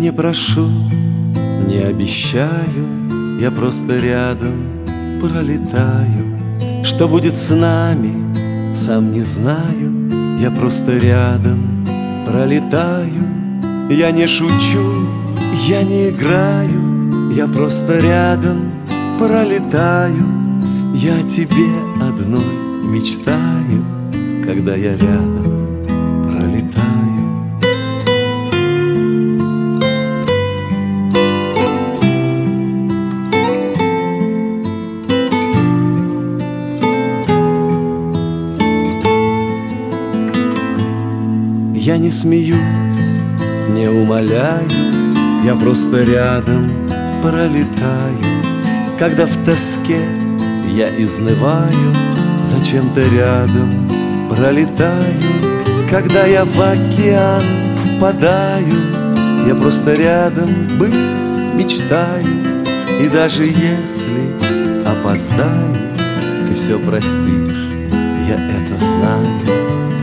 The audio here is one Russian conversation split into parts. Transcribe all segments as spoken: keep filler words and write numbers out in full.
не прошу, не обещаю, я просто рядом пролетаю. Что будет с нами, сам не знаю, я просто рядом пролетаю. Я не шучу, я не играю, я просто рядом пролетаю. Я о тебе одной мечтаю, когда я рядом пролетаю. Я не смеюсь, не умоляю, я просто рядом пролетаю. Когда в тоске я изнываю, зачем-то рядом пролетаю. Когда я в океан впадаю, я просто рядом быть мечтаю. И даже если опоздаю, ты все простишь, я это знаю.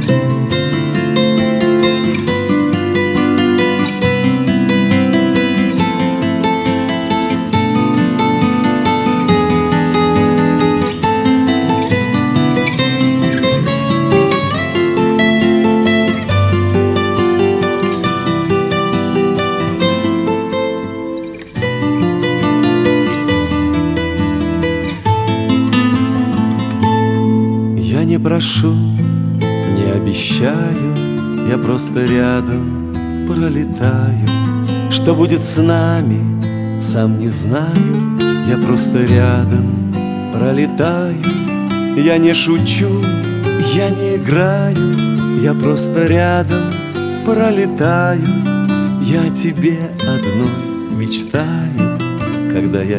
Я не прошу, не обещаю, я просто рядом пролетаю. Что будет с нами, сам не знаю, я просто рядом пролетаю. Я не шучу, я не играю, я просто рядом пролетаю. Я о тебе одной мечтаю, когда я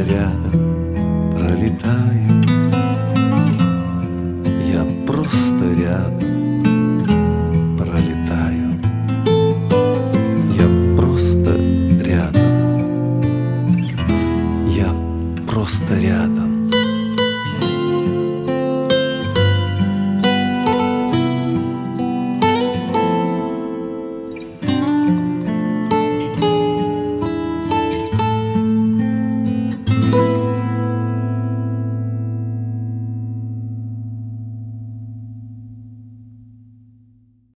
рядом пролетаю. Я просто рядом